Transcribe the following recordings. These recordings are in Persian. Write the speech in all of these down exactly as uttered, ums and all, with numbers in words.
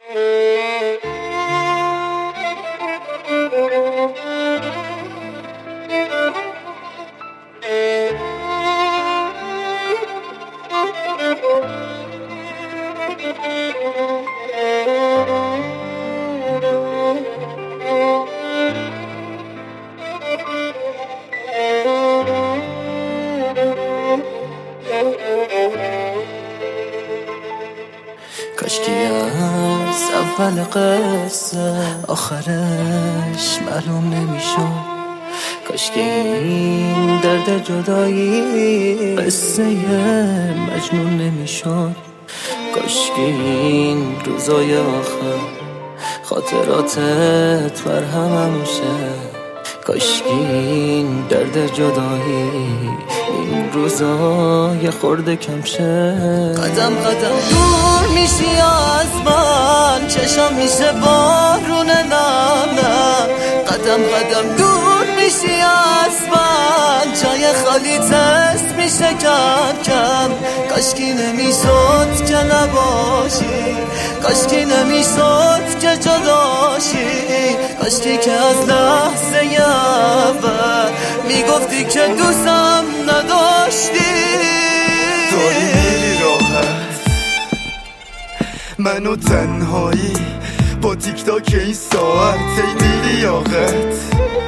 کاشکی از اول قصه آخرش معلوم نمیشد، کاشکی این درد جدایی قصه مجنون نمیشد، کاشکی این روزای آخر خاطراتت بر هممون شه، کاشکی این درد جدایی این روزا یه خورده کم شه. قدم قدم دور میشی از من، چشم میشه بارون نم، قدم قدم دور میشی از من، جای خالی تست میشه کم کم، کاشکی نمیشد که نباشی، کاشکی نمیشد که جداشی، کاشکی که از لحظه اول میگفتی که دوستم نداشتی. داری میری راحت منو تنهایی با تیک تاک این ساعت ای لیاقت،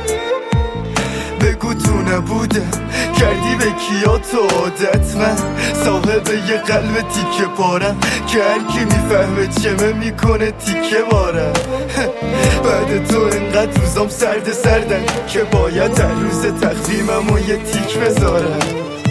بگو تو نبودم کردی به کیا تو عادت، من صاحب یه قلب تیکه پارم که هر کی میفهمه چمه میکنه تیکه بارم. بعد تو انقدر روزام سرد سردن که باید هر روز تقویمم و یه تیک بذارم.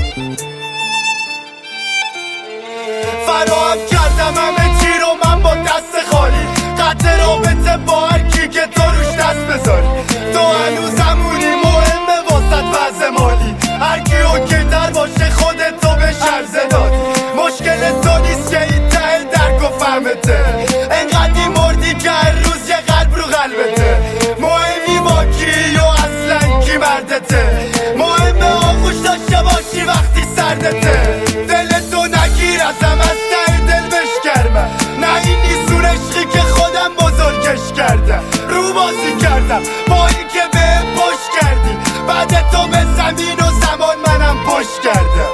فراهم کردم همه چی رو من با دست خالی، قطع رابطه با هر کی که تو روش دست بذاری، تو هنوز همونی مهمه واسط وضع مالی، هر کی اوکی در باشه خودتو به شرزه دادی، مشکل تو نیست که این ته درک و فهمته، انقدی مردی که هر روز یه قلب رو قلبته، مهمی با کی و اصلا کی مردته، مهمه آغوش داشته باشی وقتی سردته، دلتو نگیر ازم از ته دل بشکرمه، نه این نیستون عشقی که خودم بزرگش کردم، رو بازی کردم با این که به پشت کردی، بعد تو به زمین و زمان منم پشت کردم،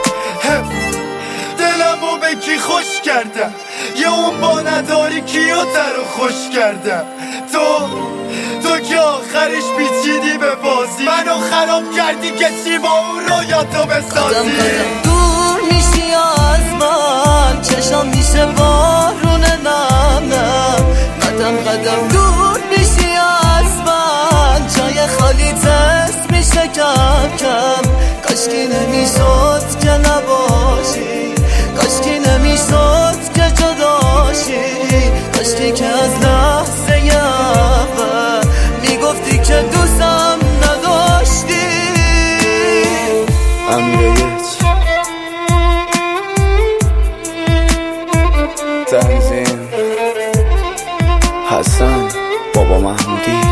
دلمو به کی خوش کردم، یه اون با نداری کیو تر و خوش کردم، تو تو که آخرش پیچیدی به بازی، منو خراب کردی که چی با اون رویاتو بسازی. قدم قدم دور میشی از من، چشم میشه بارون نم نم، قدم قدم دور میشی از من، جای خالی تست میشه کم کم، کاشکی نمیشد که نباشی، کاشکی نمیشد که جداشی، کاشکی که از لحظه اول میگفتی که دوستم نداشتی. امیرایت تنظیم حسن بابا محمودی